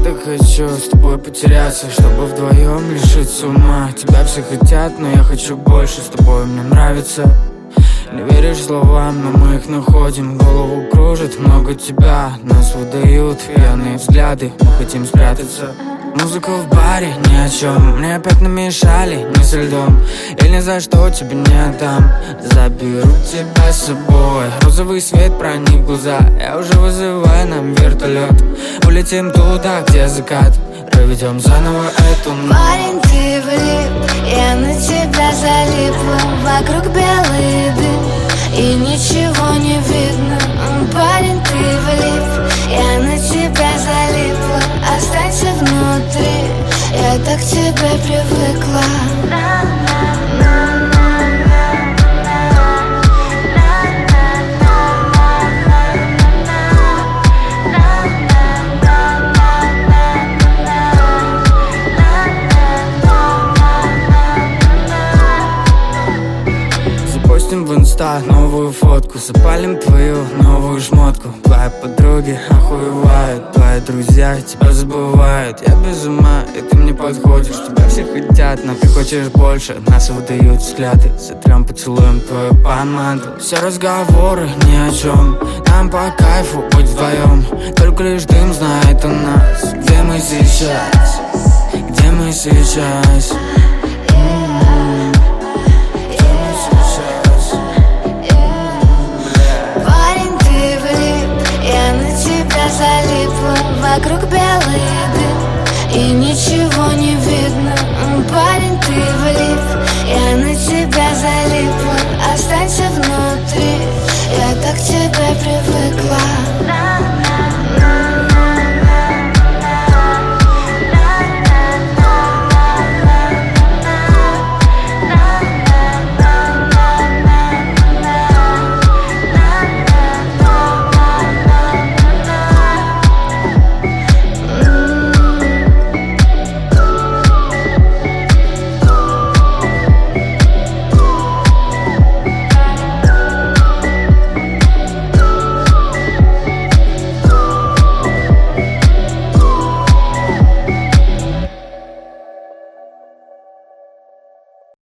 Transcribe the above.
так хочу с тобой потеряться, чтобы вдвоем лишиться ума. Тебя все хотят, но я хочу больше, с тобой мне нравится. Не веришь словам, но мы их находим. Голову кружит много тебя, нас выдают пьяные взгляды, мы хотим спрятаться. Музыка в баре, ни о чем. Мне опять намешали, не со льдом. И ни за что тебе не отдам. Заберу тебя с собой. Розовый свет проник в глаза. Я уже вызываю нам вертолет. Улетим туда, где закат. Проведем заново эту ночь. Парень, ты влип, я на тебя залипла. Вокруг белый дым, и ничего не видно. Парень, ты влип, я на тебя залипла. Останься внутри, я так к тебе привыкла. Запостим в инста новую фотку, запалим твою новую шмотку. Твои подруги охуевают, твои друзья тебя забывают. Я без ума, и ты мне подходишь. Тебя все хотят, но ты хочешь больше. Нас выдают взгляды, сотрем поцелуем твою помаду. Все разговоры ни о чем, нам по кайфу быть вдвоем. Только лишь дым знает о нас. Где мы сейчас? Где мы сейчас? Залипла, вокруг белый дым, и ничего не видно. Парень, ты влип, я на тебя залипла. Останься внутри, я так к тебе привыкла.